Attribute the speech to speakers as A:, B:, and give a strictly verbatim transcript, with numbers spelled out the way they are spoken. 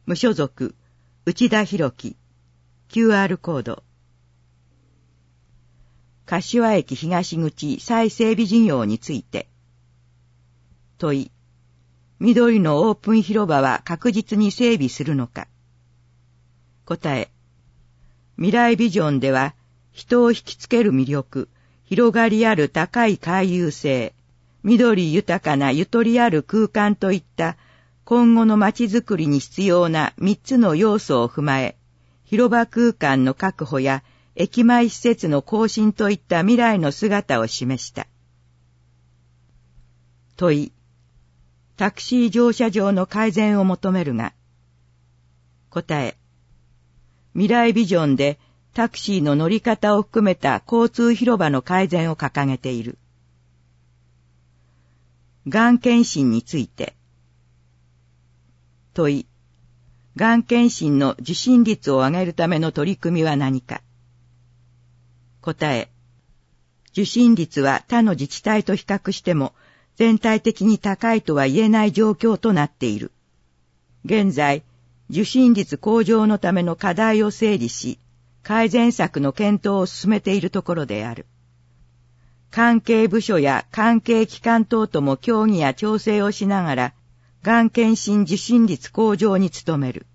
A: 無所属、内田博樹。キューアール コード。柏駅東口再整備事業について。問い。緑のオープン広場は確実に整備するのか。答え。未来ビジョンでは、人を引きつける魅力、広がりある高い回遊性、緑豊かなゆとりある空間といった今後の街づくりに必要な三つの要素を踏まえ、広場空間の確保や駅前施設の更新といった未来の姿を示した。問い。タクシー乗車場の改善を求めるが。答え。未来ビジョンでタクシーの乗り方を含めた交通広場の改善を掲げている。がん検診について。問い。がん検診の受診率を上げるための取り組みは何か。答え。受診率は他の自治体と比較しても全体的に高いとは言えない状況となっている。現在、受診率向上のための課題を整理し、改善策の検討を進めているところである。関係部署や関係機関等とも協議や調整をしながら、がん検診受診率向上に努める。